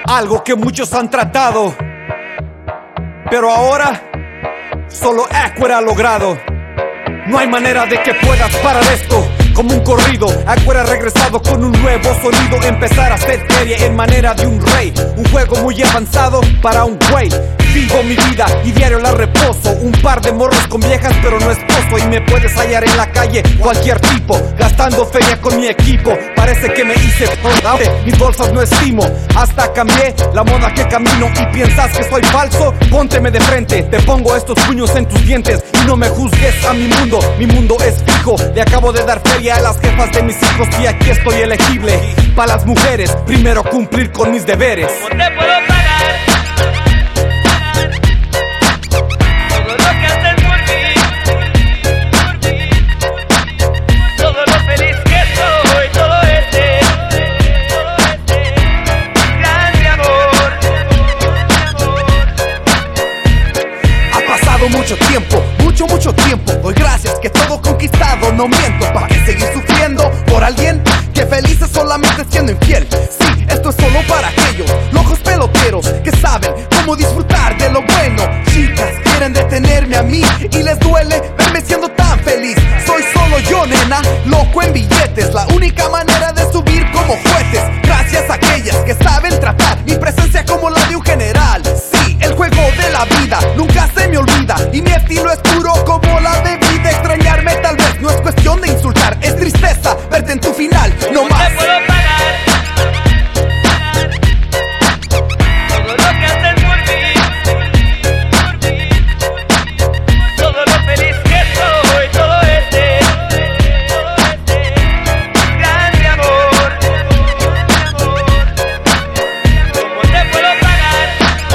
algo que muchos han tratado, pero ahora solo Aquera ha logrado. No hay manera de que puedas parar esto. Como un corrido, Aquera ha regresado con un nuevo sonido. Empezar a hacer feria en manera de un rey. Un juego muy avanzado para un güey. Vivo mi vida y diario la reposo. Un par de morros con viejas pero no esposo. Y me puedes hallar en la calle cualquier tipo, gastando feria con mi equipo. Parece que me hice pobre, mis bolsas no estimo. Hasta cambié la moda que camino. Y piensas que soy falso, pónteme de frente. Te pongo estos puños en tus dientes y no me juzgues a mi mundo. Mi mundo es fijo, le acabo de dar feria a las jefas de mis hijos. Y aquí estoy elegible para las mujeres, primero cumplir con mis deberes. ¿Cómo te puedo pagar? Mucho tiempo, doy gracias que todo conquistado, no miento. ¿Para qué seguir sufriendo por alguien que feliz es solamente siendo infiel? Sí, esto es solo para aquellos locos peloteros que saben cómo disfrutar de lo bueno. Chicas quieren detenerme a mí y les duele verme siendo tan feliz. Soy solo yo, nena, loco en billetes, la única manera de subir como jueces. Gracias a aquellas que saben tratar mi presencia como la de un general. Sí, el juego de la vida nunca se me olvida y mi estilo es puro como la bebida. Extrañarme tal vez no es cuestión de insultar, es tristeza verte en tu final, no más. ¿Cómo te puedo pagar? Todo lo que haces por mí, todo lo feliz que soy, todo este grande amor. ¿Cómo te puedo pagar?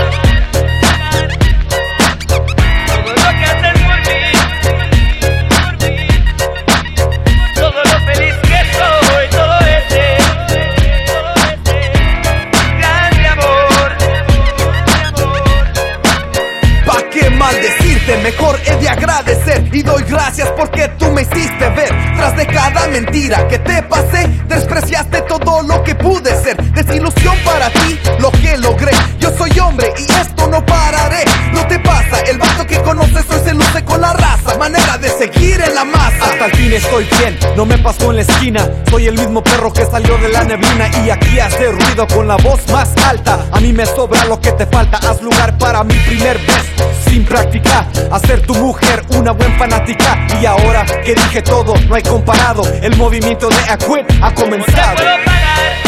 Todo lo que haces por mí, todo lo feliz que soy, todo este grande amor. ¿Pa' qué maldecirte? Mejor he de agradecer y doy gracias porque tú me hiciste ver. Tras de cada mentira que te pasé, despreciaste todo lo que pude ser. Desilusión para ti, lo que logré. Yo soy hombre y esto no pararé. No te pasa, el vato que conoces hoy se luce con la raza. Manera de seguir en la masa. Hasta el fin estoy bien, no me pasó en la esquina. Soy el mismo perro que salió de la neblina y aquí hace ruido con la voz más alta. A mí me sobra lo que te falta, haz lugar para mi primer beso. Sin practicar, hacer tu mujer una buen fanática. Y ahora que dije todo, no hay comparado. El movimiento de Aquera ha ¿Cómo te comenzado. puedo pagar?